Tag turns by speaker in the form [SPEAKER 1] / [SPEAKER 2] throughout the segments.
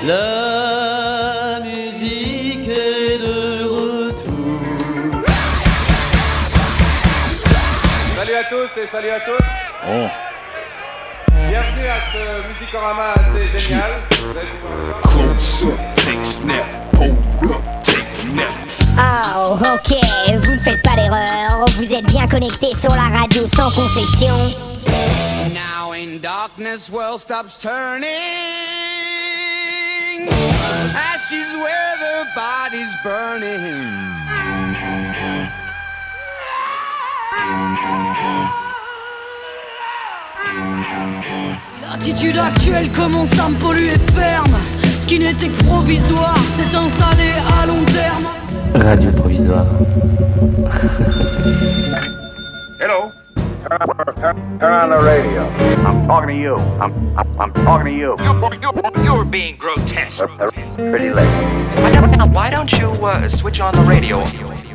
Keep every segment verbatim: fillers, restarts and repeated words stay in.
[SPEAKER 1] La musique est de retour.
[SPEAKER 2] Salut à tous et salut à toutes.
[SPEAKER 3] Oh.
[SPEAKER 2] Bienvenue à ce Musicorama assez génial. Vous allez pouvoir le voir.
[SPEAKER 3] Close up, take a snap, hold up, take a nap.
[SPEAKER 4] Oh, ok, vous ne faites pas d'erreur. Vous êtes bien connectés sur la radio sans concession.
[SPEAKER 5] Now in darkness, world stops turning. Ashes where the body's burning.
[SPEAKER 6] L'attitude actuelle commence à me polluer ferme. Ce qui n'était que provisoire s'est installé à long terme.
[SPEAKER 1] Radio provisoire.
[SPEAKER 7] Hello. Turn, turn on the radio. I'm talking to you. I'm, I'm, I'm talking to you.
[SPEAKER 8] You're, you're, you're being grotesque.
[SPEAKER 7] It's pretty late.
[SPEAKER 8] Why don't, why don't you uh, switch on the radio?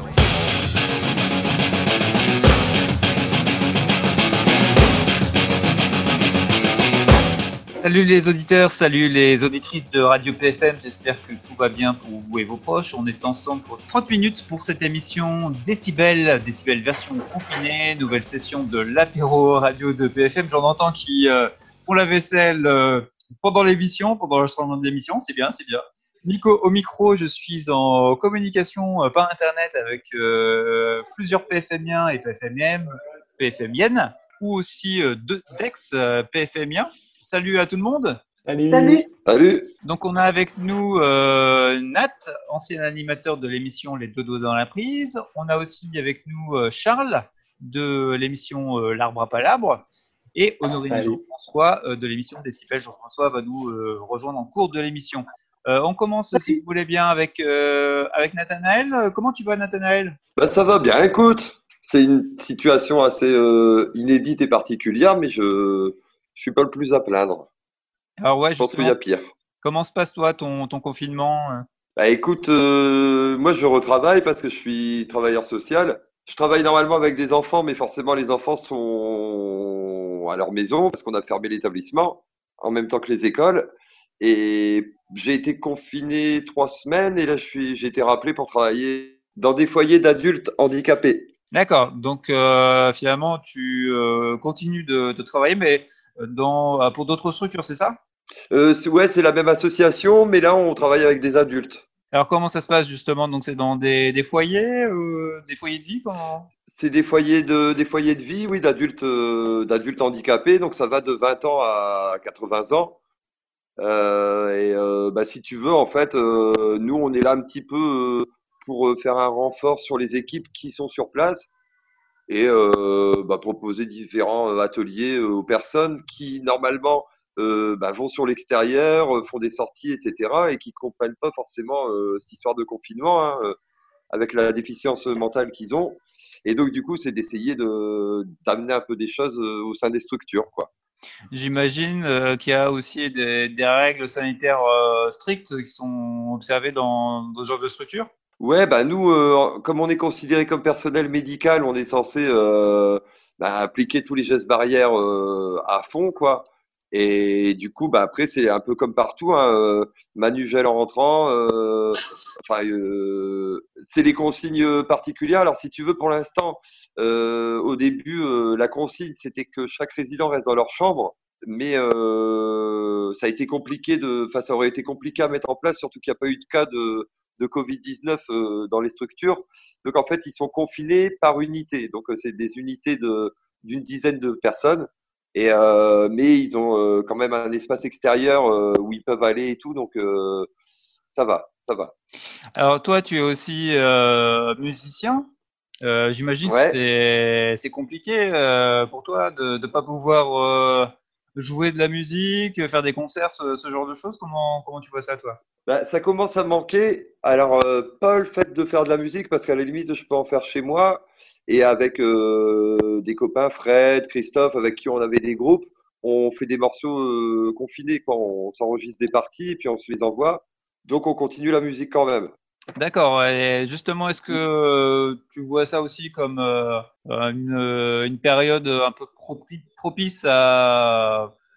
[SPEAKER 9] Salut les auditeurs, salut les auditrices de Radio P F M, j'espère que tout va bien pour vous et vos proches. On est ensemble pour trente minutes pour cette émission Décibel, Décibel version confinée, nouvelle session de l'apéro radio de P F M. J'en entends qui euh, font la vaisselle euh, pendant l'émission, pendant l'enregistrement de l'émission, c'est bien, c'est bien. Nico au micro, je suis en communication euh, par internet avec euh, plusieurs P F M iens et P F M iennes, P F M iennes, ou aussi euh, deux d'ex euh, P F M iens. Salut à tout le monde.
[SPEAKER 10] Salut. Salut.
[SPEAKER 2] Salut.
[SPEAKER 9] Donc on a avec nous euh, Nat, ancien animateur de l'émission Les Deux Doigts dans la Prise. On a aussi avec nous euh, Charles de l'émission euh, L'Arbre à Palabre et Honorine
[SPEAKER 10] Salut.
[SPEAKER 9] Jean-François euh, de l'émission Décibel. Jean-François va nous euh, rejoindre en cours de l'émission. Euh, on commence, si vous voulez bien, avec, euh, avec Nathanaël. Comment tu vas, Nathanaël ?
[SPEAKER 11] Bah, ça va bien, écoute. C'est une situation assez euh, inédite et particulière, mais je je suis pas le plus à plaindre.
[SPEAKER 9] Alors ouais,
[SPEAKER 11] je pense qu'il y a pire.
[SPEAKER 9] Comment se passe, toi, ton, ton confinement ?
[SPEAKER 11] Bah écoute, euh, moi je retravaille parce que je suis travailleur social. Je travaille normalement avec des enfants, mais forcément les enfants sont à leur maison parce qu'on a fermé l'établissement en même temps que les écoles. Et j'ai été confiné trois semaines et là je suis, j'ai été rappelé pour travailler dans des foyers d'adultes handicapés.
[SPEAKER 9] D'accord, donc euh, finalement tu euh, continues de, de travailler, mais dans, pour d'autres structures, c'est ça ?
[SPEAKER 11] euh, c'est, Ouais, c'est la même association, mais là on travaille avec des adultes.
[SPEAKER 9] Alors comment ça se passe justement ? Donc c'est dans des, des foyers, euh, des foyers de vie comment ?
[SPEAKER 11] C'est des foyers de des foyers de vie, oui, d'adultes euh, d'adultes handicapés, donc ça va de vingt ans à quatre-vingts ans. Euh, et euh, bah, si tu veux, en fait, euh, nous on est là un petit peu euh, pour faire un renfort sur les équipes qui sont sur place et euh, bah, proposer différents ateliers aux personnes qui normalement euh, bah, vont sur l'extérieur, font des sorties, et cetera et qui comprennent pas forcément euh, cette histoire de confinement hein, euh, avec la déficience mentale qu'ils ont. Et donc du coup, c'est d'essayer de d'amener un peu des choses euh, au sein des structures, quoi.
[SPEAKER 9] J'imagine euh, qu'il y a aussi des, des règles sanitaires euh, strictes qui sont observées dans, dans ce genre de structure ?
[SPEAKER 11] Ouais, bah nous, euh, comme on est considéré comme personnel médical, on est censé euh, bah, appliquer tous les gestes barrières euh, à fond, quoi. Et du coup, bah après, c'est un peu comme partout, hein, euh, manugel en rentrant. Euh, enfin, euh, c'est les consignes particulières. Alors, si tu veux, pour l'instant, euh, au début, euh, la consigne, c'était que chaque résident reste dans leur chambre. Mais euh, ça a été compliqué de, enfin, ça aurait été compliqué à mettre en place, surtout qu'il n'y a pas eu de cas de de covid dix-neuf euh, dans les structures. Donc, en fait, ils sont confinés par unité. Donc, euh, c'est des unités de, d'une dizaine de personnes. Et, euh, mais ils ont euh, quand même un espace extérieur euh, où ils peuvent aller et tout. Donc, euh, ça va, ça va.
[SPEAKER 9] Alors, toi, tu es aussi euh, musicien. Euh, j'imagine
[SPEAKER 11] Ouais.
[SPEAKER 9] que c'est, c'est compliqué euh, pour toi de ne pas pouvoir euh, jouer de la musique, faire des concerts, ce, ce genre de choses. Comment, comment tu vois ça, toi ?
[SPEAKER 11] Bah, ça commence à me manquer. Alors, euh, pas le fait de faire de la musique, parce qu'à la limite, je peux en faire chez moi. Et avec euh, des copains, Fred, Christophe, avec qui on avait des groupes, on fait des morceaux euh, confinés, quoi. On s'enregistre des parties et puis on se les envoie. Donc, on continue la musique quand même.
[SPEAKER 9] D'accord. Et justement, est-ce que euh, tu vois ça aussi comme euh, une, une période un peu propi- propice à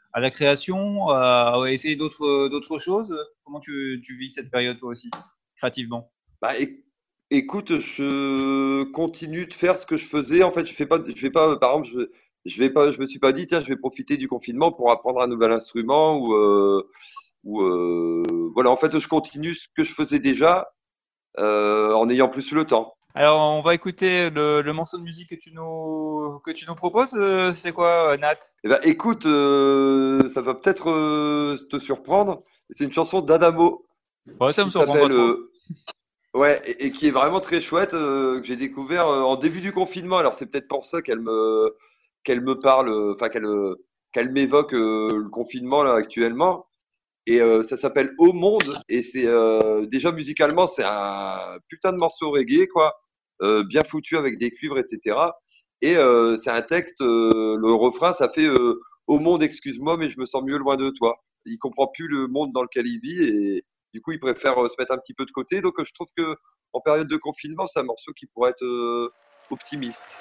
[SPEAKER 9] à la création, à, à essayer d'autres, d'autres choses? Comment tu, tu vis cette période toi aussi, créativement?
[SPEAKER 11] Bah, éc- écoute, je continue de faire ce que je faisais. En fait, je fais pas, je vais pas, par exemple, je, je vais pas, je me suis pas dit, tiens, je vais profiter du confinement pour apprendre un nouvel instrument ou, euh, ou euh, voilà. En fait, je continue ce que je faisais déjà euh, en ayant plus le temps.
[SPEAKER 9] Alors, on va écouter le, le morceau de musique que tu nous, que tu nous proposes. euh, C'est quoi, euh, Nat?
[SPEAKER 11] Eh ben, écoute, euh, ça va peut-être euh, te surprendre. C'est une chanson d'Adamo
[SPEAKER 9] Ouais, ça me
[SPEAKER 11] qui
[SPEAKER 9] surprend pas
[SPEAKER 11] s'appelle,
[SPEAKER 9] trop.
[SPEAKER 11] euh, ouais, et, et qui est vraiment très chouette, euh, que j'ai découvert euh, en début du confinement. Alors c'est peut-être pour ça qu'elle me, qu'elle me parle, euh, enfin qu'elle, euh, qu'elle m'évoque euh, le confinement là actuellement. Et euh, ça s'appelle Au Monde. Et c'est euh, déjà musicalement, c'est un putain de morceau reggae, quoi, euh, bien foutu avec des cuivres, et cetera. Et euh, c'est un texte, euh, le refrain, ça fait euh, Au monde, excuse-moi, mais je me sens mieux loin de toi. Il comprend plus le monde dans lequel il vit et du coup, il préfère euh, se mettre un petit peu de côté. Donc, euh, je trouve que en période de confinement, c'est un morceau qui pourrait être euh, optimiste.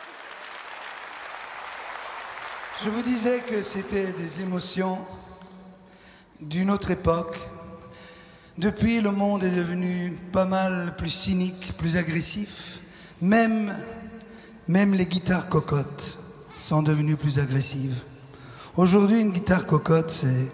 [SPEAKER 10] Je vous disais que c'était des émotions d'une autre époque. Depuis, le monde est devenu pas mal plus cynique, plus agressif. Même, même les guitares cocottes sont devenues plus agressives. Aujourd'hui, une guitare cocotte, c'est...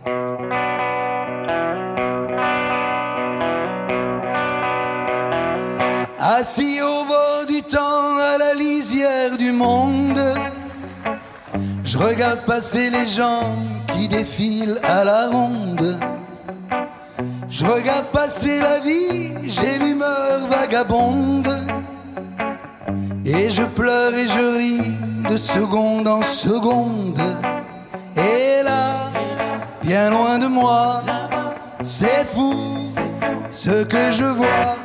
[SPEAKER 10] Assis au bord du temps, à la lisière du monde, je regarde passer les gens qui défilent à la ronde. Je regarde passer la vie, j'ai l'humeur vagabonde. Et je pleure et je ris de seconde en seconde. Et là, bien loin de moi, c'est fou ce que je vois.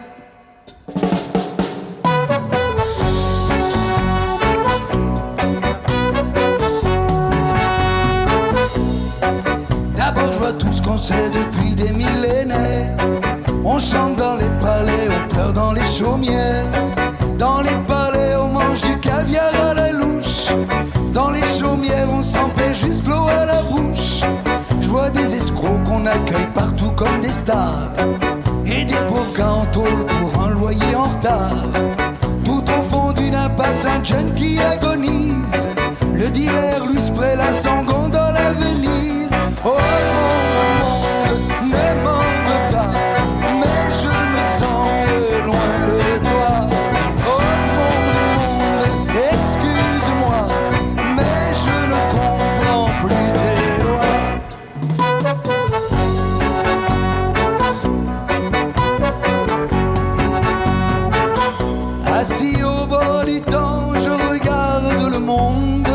[SPEAKER 10] On sait depuis des millénaires. On chante dans les palais, on pleure dans les chaumières. Dans les palais, on mange du caviar à la louche. Dans les chaumières, on s'empêche juste l'eau à la bouche. Je vois des escrocs qu'on accueille partout comme des stars. Et des pauvres gars en tôle pour un loyer en retard. Tout au fond d'une impasse, un jeune qui agonise. Le dealer lui spray la sangon dans la Venise. Oh, ne m'en veux pas, mais je me sens mieux loin de toi. Oh mon monde, excuse-moi, mais je ne comprends plus tes lois. Assis au bord du temps, je regarde le monde.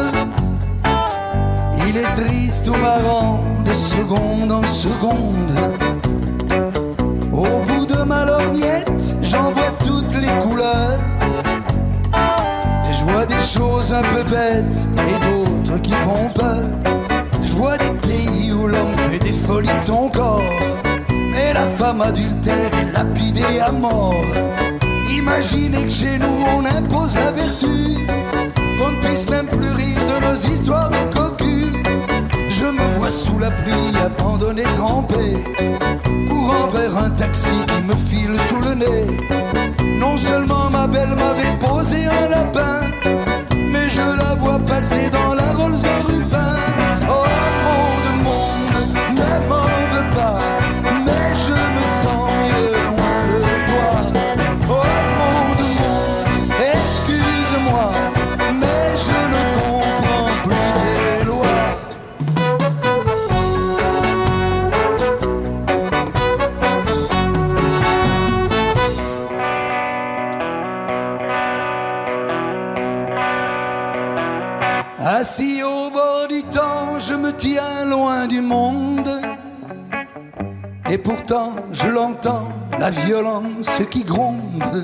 [SPEAKER 10] Il est triste ou marrant de seconde en seconde. Au bout de ma lorgnette, j'en vois toutes les couleurs. Et je vois des choses un peu bêtes et d'autres qui font peur. Je vois des pays où l'homme fait des folies de son corps. Et la femme adultère est lapidée à mort. Imaginez que chez nous on impose la vertu, qu'on ne puisse même plus rire de nos histoires de cocus. Je me vois sous la pluie, abandonné, trempé, courant vers un taxi qui me file sous le nez. Non seulement ma belle m'avait posé un lapin, mais je la vois passer dans la Rolls Rubin. Oh monde, monde, ne m'en veux pas, mais je me sens mieux loin de toi. Oh monde, monde, excuse-moi, mais je ne comprends plus tes lois. Assis au bord du temps, je me tiens loin du monde. Et pourtant, je l'entends, la violence qui gronde.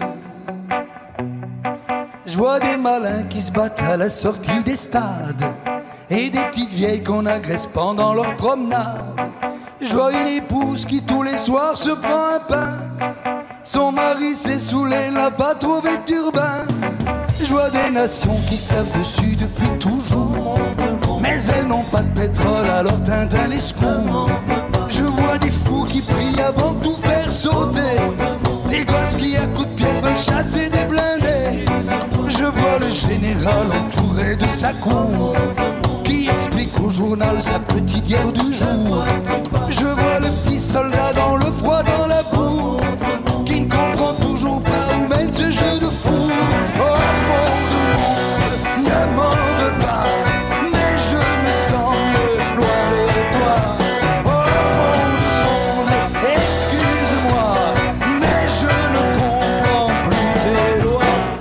[SPEAKER 10] Je vois des malins qui se battent à la sortie des stades et des petites vieilles qu'on agresse pendant leur promenade. Je vois une épouse qui tous les soirs se prend un pain. Son mari s'est saoulé, n'a pas trouvé de turbin. Je vois des nations qui se tapent dessus depuis toujours, mais elles n'ont pas de pétrole alors Tintin l'escompte. Je vois des fous qui prient avant de tout faire sauter, des gosses qui à coups de pied veulent chasser des blindés. Je vois le général entouré de sa cour qui explique au journal sa petite guerre du jour. Je vois le petit soldat dans le froid, dans la boue, qui ne comprend toujours pas où mène ce jeu de fou. Oh monde, monde, ne m'en pas, mais je me sens mieux loin de toi. Oh monde, monde, excuse-moi, mais je ne comprends plus tes lois.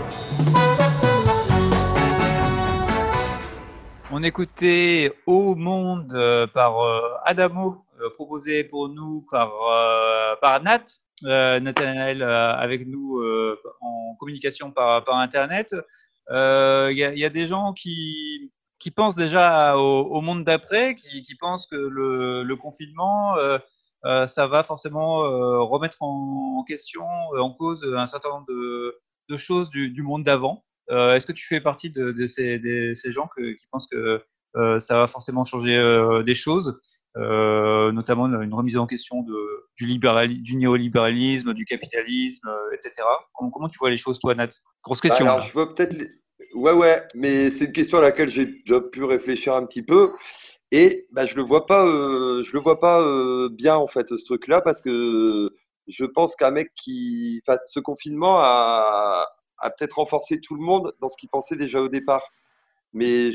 [SPEAKER 9] On écoutait Au Monde euh, par euh, Adamo, euh, proposé pour nous par, euh, par Nat, euh, Nathanaël euh, avec nous euh, en communication par, par Internet. Il euh, y, y a des gens qui, qui pensent déjà au, au monde d'après, qui, qui pensent que le, le confinement, euh, euh, ça va forcément euh, remettre en, en question, en cause un certain nombre de, de choses du, du monde d'avant. Euh, est-ce que tu fais partie de, de, ces, de ces gens que, qui pensent que euh, ça va forcément changer euh, des choses, euh, notamment une remise en question de, du, libérali- du néolibéralisme, du capitalisme, euh, et cetera. Comment, comment tu vois les choses, toi, Nat? Grosse question.
[SPEAKER 11] Bah alors, je vois peut-être. Les... Ouais, ouais, mais c'est une question à laquelle j'ai déjà pu réfléchir un petit peu. Et bah, je le vois pas, euh, je le vois pas euh, bien en fait ce truc-là, parce que je pense qu'un mec qui, enfin, ce confinement a, a peut-être renforcé tout le monde dans ce qu'il pensait déjà au départ. Mais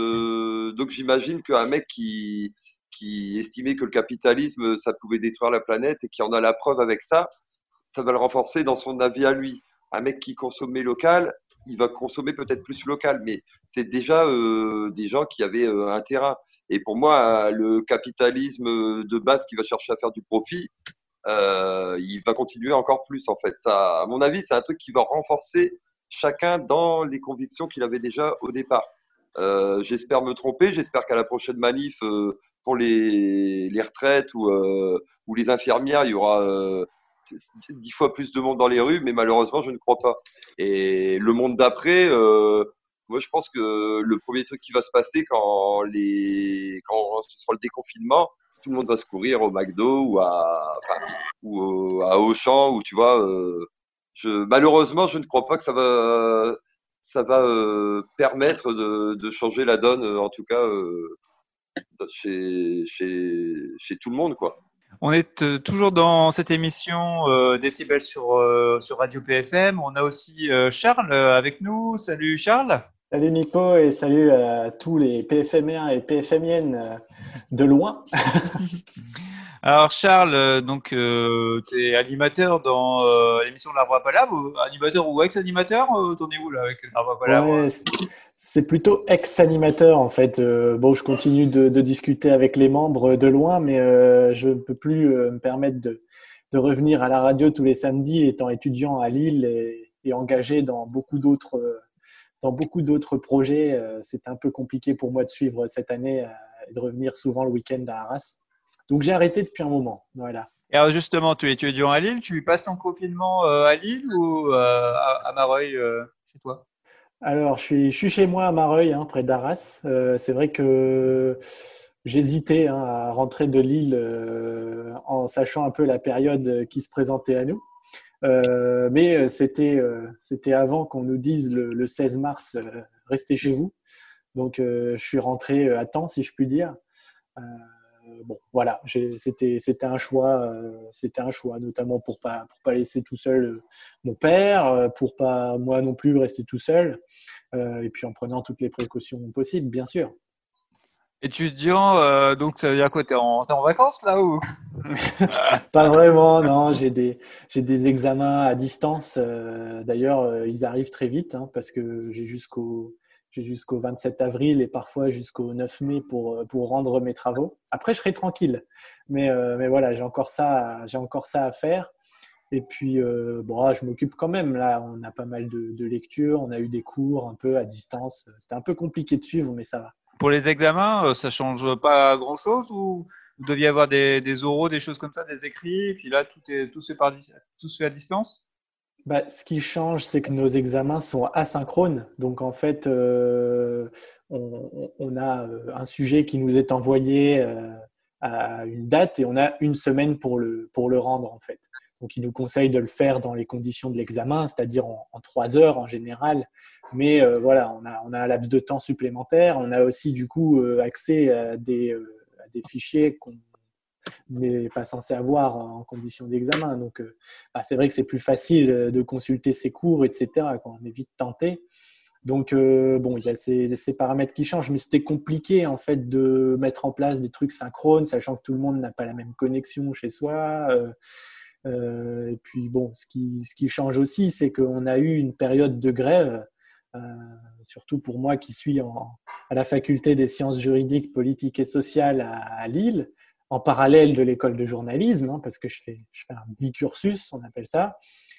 [SPEAKER 11] je, donc j'imagine qu'un mec qui qui estimait que le capitalisme ça pouvait détruire la planète et qui en a la preuve avec ça, ça va le renforcer dans son avis à lui. Un mec qui consommait local, il va consommer peut-être plus local, mais c'est déjà euh, des gens qui avaient euh, un terrain. Et pour moi, le capitalisme de base qui va chercher à faire du profit, euh, il va continuer encore plus en fait. Ça, à mon avis, c'est un truc qui va renforcer chacun dans les convictions qu'il avait déjà au départ. Euh, j'espère me tromper, j'espère qu'à la prochaine manif euh, pour les, les retraites ou, euh, ou les infirmières, il y aura euh, dix fois plus de monde dans les rues, mais malheureusement, je ne crois pas. Et le monde d'après, euh, moi, je pense que le premier truc qui va se passer quand, les, quand ce sera le déconfinement, tout le monde va se courir au McDo ou à, enfin, ou à Auchan, ou tu vois. Euh, je, malheureusement, je ne crois pas que ça va, ça va euh, permettre de, de changer la donne, en tout cas euh, chez, chez, chez tout le monde, quoi.
[SPEAKER 9] On est euh, toujours dans cette émission euh, Décibel sur, euh, sur Radio P F M. On a aussi euh, Charles euh, avec nous. Salut Charles.
[SPEAKER 12] Salut Nico et salut à tous les P F M iens et P F M iennes euh, de loin.
[SPEAKER 9] Alors Charles, euh, donc euh, tu es animateur dans euh, l'émission de l'Arbre à Palabre, animateur ou ex-animateur, euh, t'en es où là avec l'Arbre à Palabre?
[SPEAKER 12] Ouais, c'est plutôt ex-animateur en fait. Euh, bon, je continue de, de discuter avec les membres de loin, mais euh, je ne peux plus euh, me permettre de, de revenir à la radio tous les samedis, étant étudiant à Lille et, et engagé dans beaucoup d'autres euh, dans beaucoup d'autres projets. Euh, c'est un peu compliqué pour moi de suivre cette année euh, et de revenir souvent le week-end à Arras. Donc, j'ai arrêté depuis un moment. Voilà.
[SPEAKER 9] Et alors, justement, tu es étudiant à Lille. Tu passes ton confinement euh, à Lille ou euh, à, à Mareuil, euh, chez toi?
[SPEAKER 12] Alors, je suis, je suis chez moi à Mareuil, hein, près d'Arras. Euh, c'est vrai que j'hésitais hein, à rentrer de Lille euh, en sachant un peu la période qui se présentait à nous. Euh, mais c'était, euh, c'était avant qu'on nous dise le, le seize mars, euh, restez chez vous. Donc, euh, je suis rentré à temps, si je puis dire. Euh, Bon, voilà, j'ai, c'était, c'était un choix, euh, c'était un choix, notamment pour pas, pour pas laisser tout seul euh, mon père, euh, pour pas moi non plus rester tout seul, euh, et puis en prenant toutes les précautions possibles, bien sûr.
[SPEAKER 9] Étudiant, euh, donc ça veut dire quoi? T'es en, t'es en vacances là ou?
[SPEAKER 12] Pas vraiment, non. J'ai des, j'ai des examens à distance. Euh, d'ailleurs, euh, ils arrivent très vite hein, parce que j'ai jusqu'au J'ai jusqu'au vingt-sept avril et parfois jusqu'au neuf mai pour, pour rendre mes travaux. Après, je serai tranquille. Mais, euh, mais voilà, j'ai encore ça, j'ai encore ça à faire. Et puis, euh, bon, je m'occupe quand même. Là, on a pas mal de, de lectures. On a eu des cours un peu à distance. C'était un peu compliqué de suivre, mais ça va.
[SPEAKER 9] Pour les examens, ça change pas grand-chose ou vous deviez avoir des, des oraux, des choses comme ça, des écrits, et puis là, tout, est, tout, se fait par, tout se fait à distance?
[SPEAKER 12] Bah, ce qui change, c'est que nos examens sont asynchrones. Donc, en fait, euh, on, on a un sujet qui nous est envoyé euh, à une date et on a une semaine pour le, pour le rendre, en fait. Donc, il nous conseille de le faire dans les conditions de l'examen, c'est-à-dire en, en trois heures en général. Mais euh, voilà, on a, on a un laps de temps supplémentaire. On a aussi, du coup, euh, accès à des, euh, à des fichiers qu'on n'est pas censé avoir en conditions d'examen. Donc, euh, bah, c'est vrai que c'est plus facile de consulter ses cours, et cetera, quand on est vite tenté. Donc, euh, bon, il y a ces, ces paramètres qui changent, mais c'était compliqué, en fait, de mettre en place des trucs synchrones, sachant que tout le monde n'a pas la même connexion chez soi. Euh, euh, et puis, bon, ce qui, ce qui change aussi, c'est qu'on a eu une période de grève, euh, surtout pour moi qui suis en, à la faculté des sciences juridiques, politiques et sociales à, à Lille, en parallèle de l'école de journalisme, hein, parce que je fais, je fais un bicursus, on appelle ça.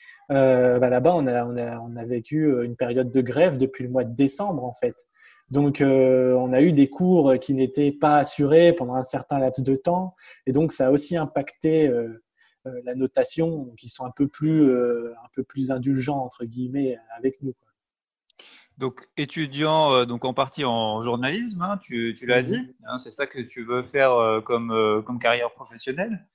[SPEAKER 12] Euh, bah là-bas, on a, on, a, on a vécu une période de grève depuis le mois de décembre, en fait. Donc, euh, on a eu des cours qui n'étaient pas assurés pendant un certain laps de temps. Et donc, ça a aussi impacté euh, euh, la notation, qui sont un peu plus, euh, un peu plus indulgents, entre guillemets, avec nous, quoi.
[SPEAKER 9] Donc, étudiant euh, donc en partie en journalisme, hein, tu, tu l'as dit, hein, c'est ça que tu veux faire euh, comme, euh, comme carrière professionnelle.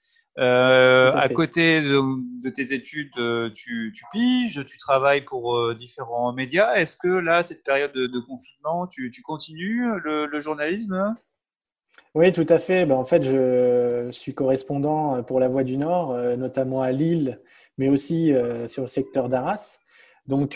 [SPEAKER 9] Euh, à, à côté de, de tes études, tu, tu piges, tu travailles pour euh, différents médias. Est-ce que là, cette période de, de confinement, tu, tu continues le, le journalisme ?
[SPEAKER 12] Oui, tout à fait. Ben, en fait, je suis correspondant pour La Voix du Nord, euh, notamment à Lille, mais aussi euh, sur le secteur d'Arras. Donc,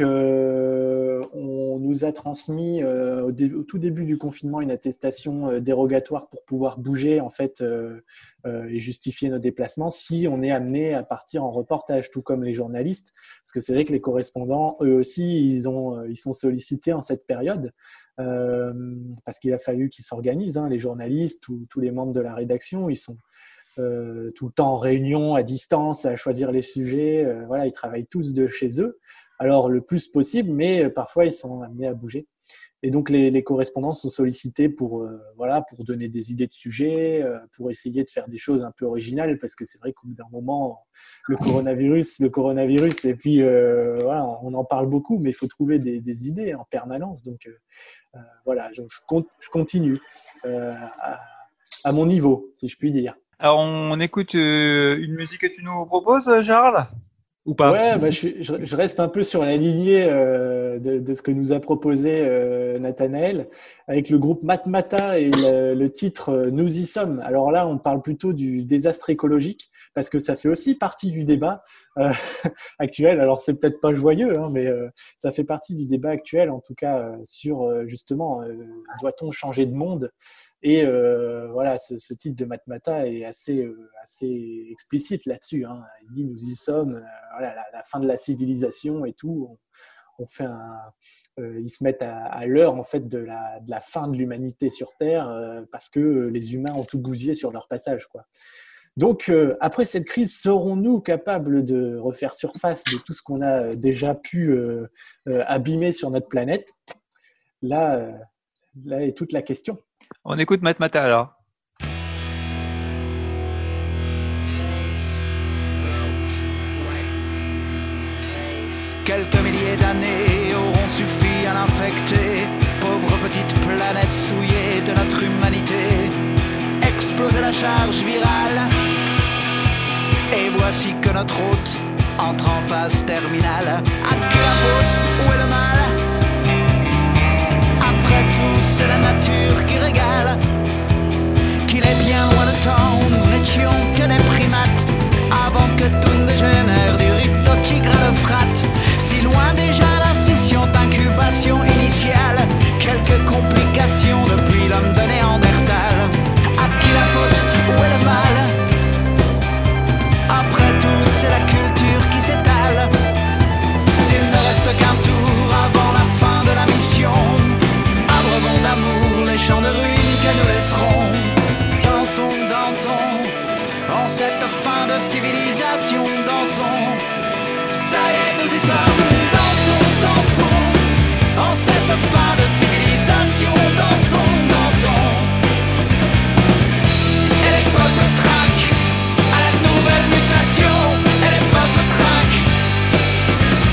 [SPEAKER 12] euh, on nous a transmis euh, au, dé- au tout début du confinement une attestation euh, dérogatoire pour pouvoir bouger en fait euh, euh, et justifier nos déplacements si on est amené à partir en reportage, tout comme les journalistes. Parce que c'est vrai que les correspondants, eux aussi, ils, ont, ils sont sollicités en cette période euh, parce qu'il a fallu qu'ils s'organisent. Hein, les journalistes, tous, tous les membres de la rédaction, ils sont euh, tout le temps en réunion, à distance, à choisir les sujets. Euh, voilà, ils travaillent tous de chez eux. Alors, le plus possible, mais parfois, ils sont amenés à bouger. Et donc, les, les correspondants sont sollicités pour, euh, voilà, pour donner des idées de sujets, euh, pour essayer de faire des choses un peu originales, parce que c'est vrai qu'au bout d'un moment, le coronavirus, le coronavirus, et puis, euh, voilà, on en parle beaucoup, mais il faut trouver des, des idées en permanence. Donc, euh, voilà, je, je continue euh, à, à mon niveau, si je puis dire.
[SPEAKER 9] Alors, on écoute euh, une musique que tu nous proposes, Gérald ? Ou pas ?
[SPEAKER 12] Ouais, bah, je, je, je reste un peu sur la lignée euh, de, de ce que nous a proposé euh, Nathanaël avec le groupe Matmata et le, le titre euh, Nous y sommes. Alors là, on parle plutôt du désastre écologique parce que ça fait aussi partie du débat euh, actuel. Alors, c'est peut-être pas joyeux, hein, mais euh, ça fait partie du débat actuel, en tout cas, euh, sur euh, justement, euh, doit-on changer de monde ? Et euh, voilà, ce, ce titre de Matmata est assez, euh, assez explicite là-dessus, hein. Il dit nous y sommes, euh, voilà, la, la fin de la civilisation et tout. On, on fait un, euh, ils se mettent à, à l'heure en fait de la, de la fin de l'humanité sur Terre euh, parce que les humains ont tout bousillé sur leur passage, quoi. Donc euh, après cette crise, serons-nous capables de refaire surface de tout ce qu'on a déjà pu euh, euh, abîmer sur notre planète ? Là, euh, là est toute la question.
[SPEAKER 9] On écoute Matmata alors.
[SPEAKER 10] Quelques milliers d'années auront suffi à l'infecter, pauvre petite planète souillée de notre humanité. Exploser la charge virale, et voici que notre hôte entre en phase terminale. À qui la faute? Où est le mal? Après tout, c'est la nature qui régale. Qu'il est bien loin le temps où nous n'étions que des primates, avant que tout ne dégénère du rift au Tigre à l'Euphrate. Si loin déjà la session d'incubation initiale, quelques complications depuis l'homme de Néandertal. À qui la faute? Où est le mal? Après tout, c'est la culture qui s'étale. S'il ne reste qu'un tour avant la fin de la mission, abreuvons d'amour les champs de ruines que nous laisserons. Dansons, dansons, en cette fin de civilisation, dansons. Ça y est, nous y sommes. Dansons, dansons, en cette fin de civilisation, dansons, dansons. Et les peuples traquent à la nouvelle mutation. Et les peuples traquent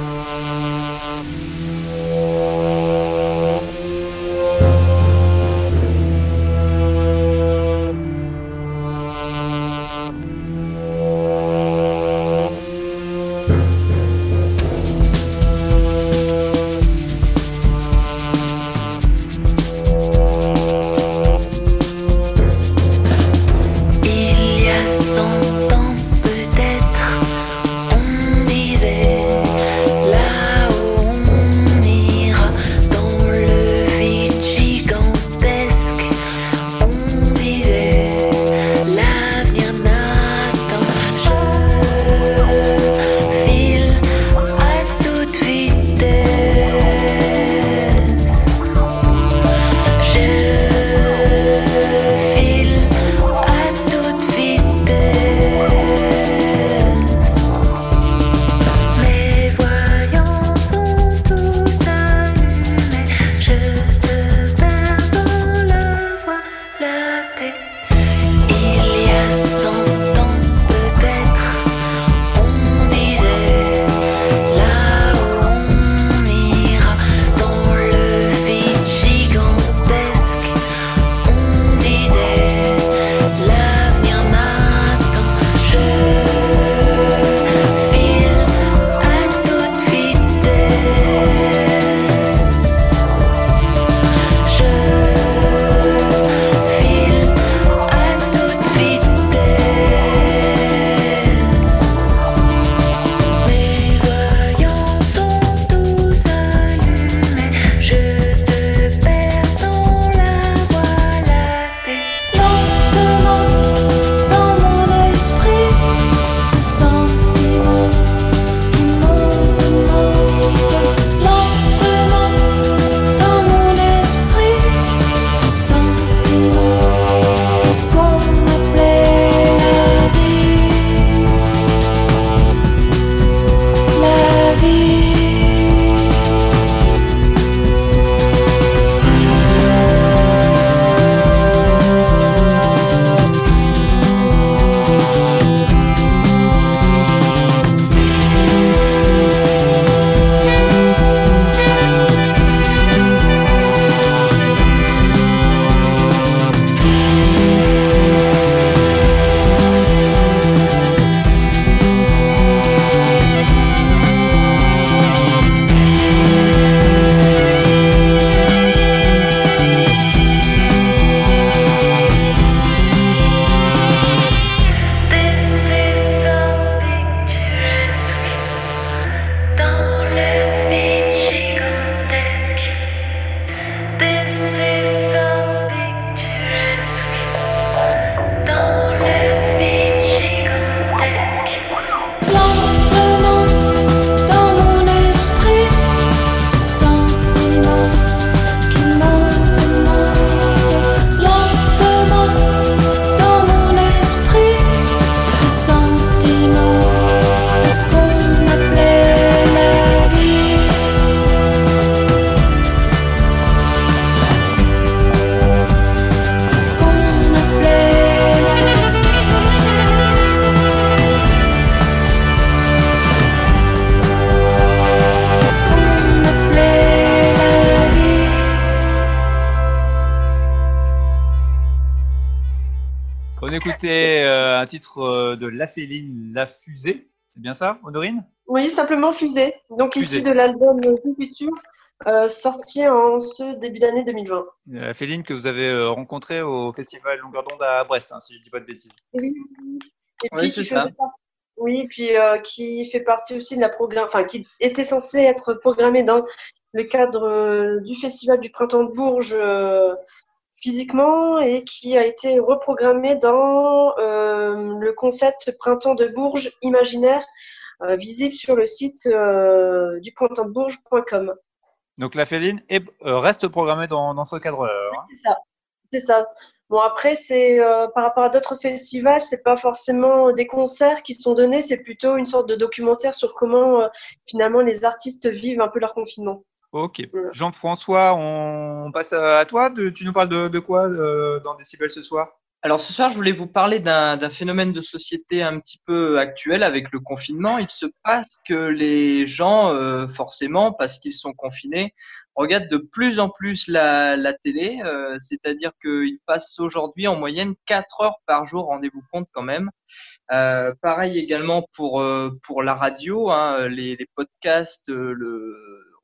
[SPEAKER 9] écouté euh, un titre euh, de La Féline, La Fusée. C'est bien ça, Honorine?
[SPEAKER 13] Oui, simplement Fusée. Donc
[SPEAKER 9] Fusée.
[SPEAKER 13] issu de l'album Du Futur, euh, sorti en ce début d'année deux mille vingt.
[SPEAKER 9] La Féline que vous avez euh, rencontrée au festival Longueur d'onde à Brest, hein, si je ne dis pas de bêtises.
[SPEAKER 13] Oui, et
[SPEAKER 9] Oui,
[SPEAKER 13] puis
[SPEAKER 9] c'est
[SPEAKER 13] qui
[SPEAKER 9] ça.
[SPEAKER 13] faisait par- Oui, puis euh, qui fait partie aussi de la programme, enfin qui était censé être programmé dans le cadre euh, du festival du Printemps de Bourges euh, physiquement et qui a été reprogrammé dans euh, le concept Printemps de Bourges imaginaire euh, visible sur le site euh, du printemps de bourges point com.
[SPEAKER 9] Donc La Féline est, euh, reste programmée dans, dans ce cadre-là. Hein.
[SPEAKER 13] C'est ça. C'est ça. Bon, après, c'est euh, par rapport à d'autres festivals, c'est pas forcément des concerts qui sont donnés, c'est plutôt une sorte de documentaire sur comment euh, finalement les artistes vivent un peu leur confinement.
[SPEAKER 9] Ok. Jean-François, on passe à, à toi. De- tu nous parles de, de quoi euh, dans Décibel ce soir?
[SPEAKER 14] Alors ce soir, je voulais vous parler d'un d'un phénomène de société un petit peu actuel avec le confinement. Il se passe que les gens, euh, forcément, parce qu'ils sont confinés, regardent de plus en plus la, la télé. Euh, C'est-à-dire qu'ils passent aujourd'hui en moyenne quatre heures par jour, rendez-vous compte quand même. Euh, pareil également pour euh, pour la radio, hein, les, les podcasts, euh, le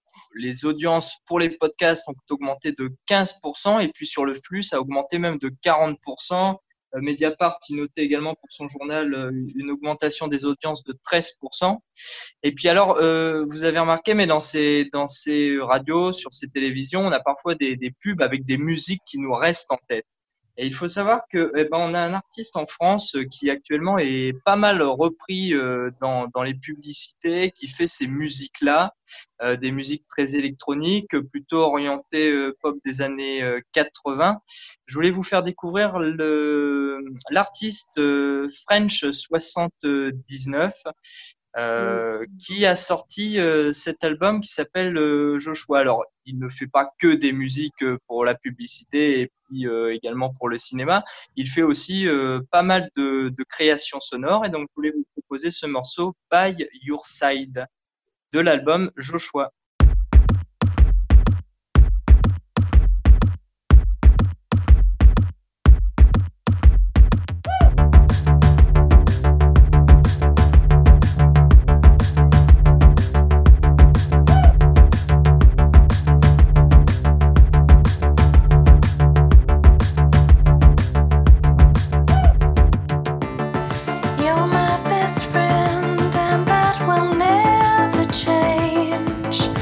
[SPEAKER 14] les audiences pour les podcasts ont augmenté de quinze pour cent et puis sur le flux, ça a augmenté même de quarante pour cent. Euh, Mediapart, il notait également pour son journal euh, une augmentation des audiences de treize pour cent. Et puis alors, euh, vous avez remarqué, mais dans ces, dans ces radios, sur ces télévisions, on a parfois des, des pubs avec des musiques qui nous restent en tête. Et il faut savoir que eh ben, on a un artiste en France qui actuellement est pas mal repris euh, dans, dans les publicités, qui fait ces musiques-là, euh, des musiques très électroniques, plutôt orientées euh, pop des années euh, quatre-vingts. Je voulais vous faire découvrir le l'artiste euh, French soixante-dix-neuf. Euh, qui a sorti euh, cet album qui s'appelle euh, Joshua. Alors, il ne fait pas que des musiques euh, pour la publicité et puis euh, également pour le cinéma. Il fait aussi euh, pas mal de, de créations sonores. Et donc, je voulais vous proposer ce morceau By Your Side de l'album Joshua.
[SPEAKER 15] You're my best friend, and that will never change.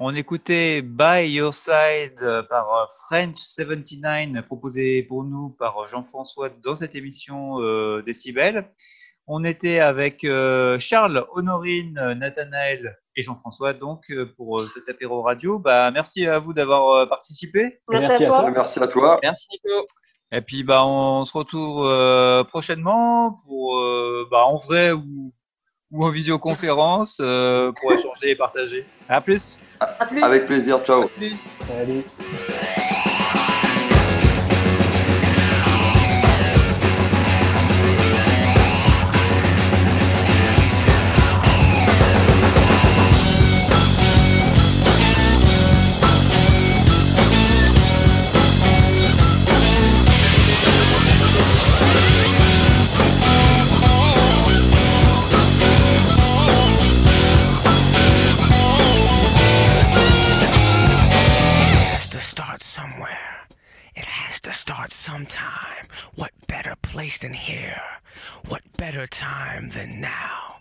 [SPEAKER 9] On écoutait By Your Side par French soixante-dix-neuf, proposé pour nous par Jean-François dans cette émission euh, Décibel. On était avec euh, Charles, Honorine, Nathanaël et Jean-François donc euh, pour euh, cet apéro radio. Bah, merci à vous d'avoir euh, participé.
[SPEAKER 13] Merci, merci à toi. toi.
[SPEAKER 11] Merci à toi.
[SPEAKER 14] Merci Nico.
[SPEAKER 9] Et puis bah, on se retrouve euh, prochainement pour euh, bah, en vrai ou, ou en visioconférence euh, pour échanger et partager. À plus.
[SPEAKER 13] À plus.
[SPEAKER 11] Avec plaisir, ciao.
[SPEAKER 14] À plus.
[SPEAKER 12] Salut.
[SPEAKER 15] Somewhere. It has to start sometime. What better place than here? What better time than now?